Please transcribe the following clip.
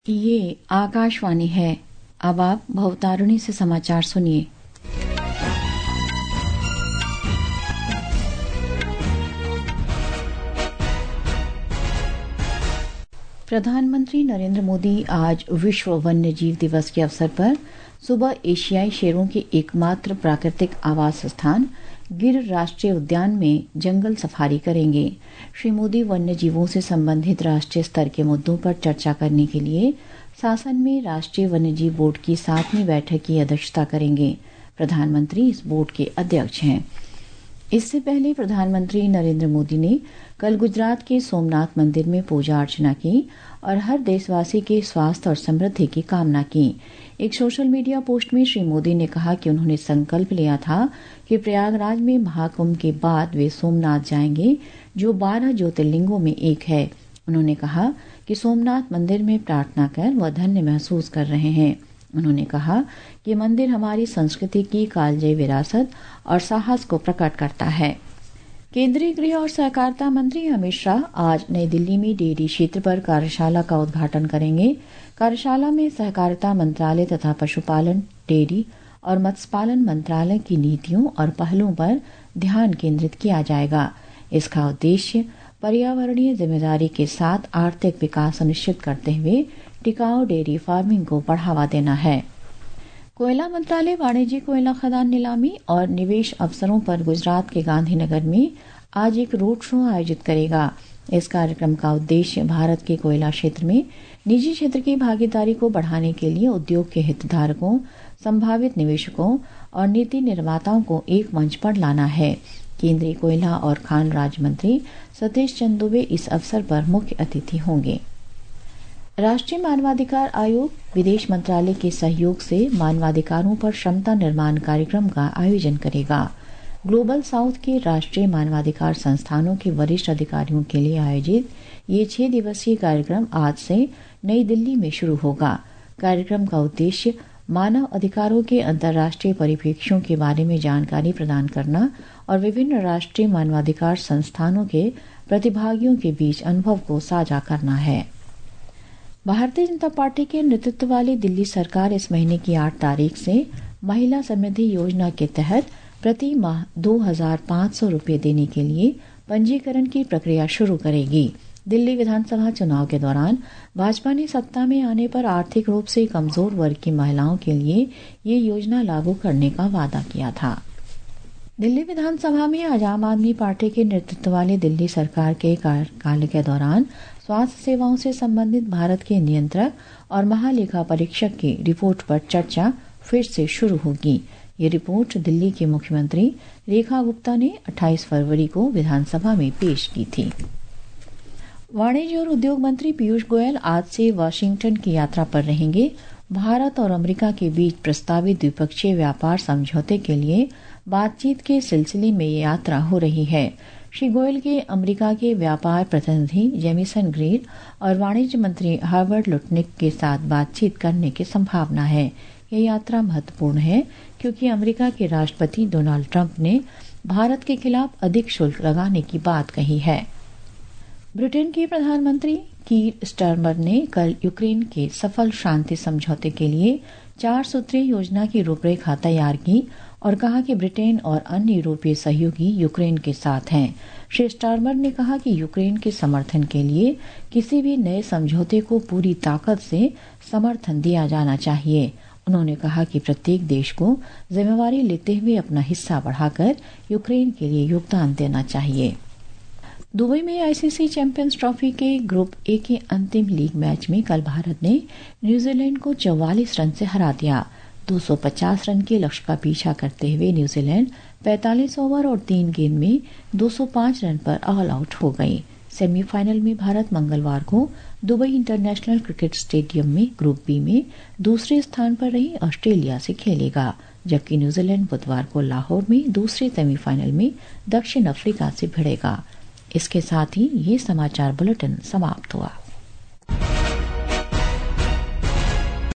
ये आकाशवाणी है। अब आप भवतारिणी से समाचार सुनिए। प्रधानमंत्री नरेंद्र मोदी आज विश्व वन्य जीव दिवस के अवसर पर सुबह एशियाई शेरों के एकमात्र प्राकृतिक आवास स्थान गिर राष्ट्रीय उद्यान में जंगल सफारी करेंगे। श्री मोदी वन्य जीवों से संबंधित राष्ट्रीय स्तर के मुद्दों पर चर्चा करने के लिए शासन में राष्ट्रीय वन्यजीव बोर्ड की 7वीं बैठक की अध्यक्षता करेंगे। प्रधानमंत्री इस बोर्ड के अध्यक्ष हैं। इससे पहले प्रधानमंत्री नरेंद्र मोदी ने कल गुजरात के सोमनाथ मंदिर में पूजा अर्चना की और हर देशवासी के स्वास्थ्य और समृद्धि की कामना की। एक सोशल मीडिया पोस्ट में श्री मोदी ने कहा कि उन्होंने संकल्प लिया था कि प्रयागराज में महाकुंभ के बाद वे सोमनाथ जाएंगे, जो 12 ज्योतिर्लिंगों में एक है। उन्होंने कहा कि सोमनाथ मंदिर में प्रार्थना कर वह धन्य महसूस कर रहे हैं। उन्होंने कहा कि मंदिर हमारी संस्कृति की कालजयी विरासत और साहस को प्रकट करता है। केंद्रीय गृह और सहकारिता मंत्री अमित शाह आज नई दिल्ली में डेयरी क्षेत्र पर कार्यशाला का उद्घाटन करेंगे। कार्यशाला में सहकारिता मंत्रालय तथा पशुपालन, डेयरी और मत्स्य पालन मंत्रालय की नीतियों और पहलों पर ध्यान केंद्रित किया जाएगा। इसका उद्देश्य पर्यावरणीय जिम्मेदारी के साथ आर्थिक विकास सुनिश्चित करते हुए टिकाऊ डेयरी फार्मिंग को बढ़ावा देना है। कोयला मंत्रालय वाणिज्य, कोयला खदान नीलामी और निवेश अवसरों पर गुजरात के गांधीनगर में आज एक रोड शो आयोजित करेगा। इस कार्यक्रम का उद्देश्य भारत के कोयला क्षेत्र में निजी क्षेत्र की भागीदारी को बढ़ाने के लिए उद्योग के हितधारकों, संभावित निवेशकों और नीति निर्माताओं को एक मंच पर लाना है। केंद्रीय कोयला और खान राज्य मंत्री सतीश चंद्र दुबे इस अवसर पर मुख्य अतिथि होंगे। राष्ट्रीय मानवाधिकार आयोग विदेश मंत्रालय के सहयोग से मानवाधिकारों पर क्षमता निर्माण कार्यक्रम का आयोजन करेगा। ग्लोबल साउथ के राष्ट्रीय मानवाधिकार संस्थानों के वरिष्ठ अधिकारियों के लिए आयोजित ये 6 दिवसीय कार्यक्रम आज से नई दिल्ली में शुरू होगा। कार्यक्रम का उद्देश्य मानव अधिकारों के अंतर्राष्ट्रीय परिप्रेक्ष्यों के बारे में जानकारी प्रदान करना और विभिन्न राष्ट्रीय मानवाधिकार संस्थानों के प्रतिभागियों के बीच अनुभव को साझा करना है। भारतीय जनता पार्टी के नेतृत्व वाली दिल्ली सरकार इस महीने की 8 तारीख से महिला समृद्धि योजना के तहत प्रति माह 2,500 रुपये देने के लिए पंजीकरण की प्रक्रिया शुरू करेगी। दिल्ली विधानसभा चुनाव के दौरान भाजपा ने सत्ता में आने पर आर्थिक रूप से कमजोर वर्ग की महिलाओं के लिए ये योजना लागू करने का वादा किया था। दिल्ली विधानसभा में आज आम आदमी पार्टी के नेतृत्व वाली दिल्ली सरकार के कार्यकाल के दौरान स्वास्थ्य सेवाओं से संबंधित भारत के नियंत्रक और महालेखा परीक्षक की रिपोर्ट पर चर्चा फिर से शुरू होगी। ये रिपोर्ट दिल्ली के मुख्यमंत्री रेखा गुप्ता ने 28 फरवरी को विधानसभा में पेश की थी। वाणिज्य और उद्योग मंत्री पीयूष गोयल आज से वाशिंगटन की यात्रा पर रहेंगे। भारत और अमेरिका के बीच प्रस्तावित द्विपक्षीय व्यापार समझौते के लिए बातचीत के सिलसिले में ये यात्रा हो रही है। श्री गोयल के अमेरिका के व्यापार प्रतिनिधि जेमिसन ग्रीर और वाणिज्य मंत्री हार्वर्ड लुटनिक के साथ बातचीत करने की संभावना है। यह यात्रा महत्वपूर्ण है क्योंकि अमेरिका के राष्ट्रपति डोनाल्ड ट्रंप ने भारत के खिलाफ अधिक शुल्क लगाने की बात कही है। ब्रिटेन के प्रधानमंत्री कीर स्टारमर ने कल यूक्रेन के सफल शांति समझौते के लिए 4 सूत्रीय योजना की रूपरेखा तैयार की और कहा कि ब्रिटेन और अन्य यूरोपीय सहयोगी यूक्रेन के साथ हैं। श्री स्टारमर ने कहा कि यूक्रेन के समर्थन के लिए किसी भी नए समझौते को पूरी ताकत से समर्थन दिया जाना चाहिए। उन्होंने कहा कि प्रत्येक देश को जिम्मेवारी लेते हुए अपना हिस्सा बढ़ाकर यूक्रेन के लिए योगदान देना चाहिए। दुबई में आईसीसी चैंपियंस ट्रॉफी के ग्रुप ए के अंतिम लीग मैच में कल भारत ने न्यूजीलैंड को 44 रन से हरा दिया। 250 रन के लक्ष्य का पीछा करते हुए न्यूजीलैंड 45 ओवर और 3 गेंद में 205 रन पर ऑल आउट हो गई। सेमीफाइनल में भारत मंगलवार को दुबई इंटरनेशनल क्रिकेट स्टेडियम में ग्रुप बी में दूसरे स्थान पर रही ऑस्ट्रेलिया से खेलेगा, जबकि न्यूजीलैंड बुधवार को लाहौर में दूसरे सेमीफाइनल में दक्षिण अफ्रीका से भिड़ेगा। इसके साथ ही ये समाचार बुलेटिन समाप्त हुआ।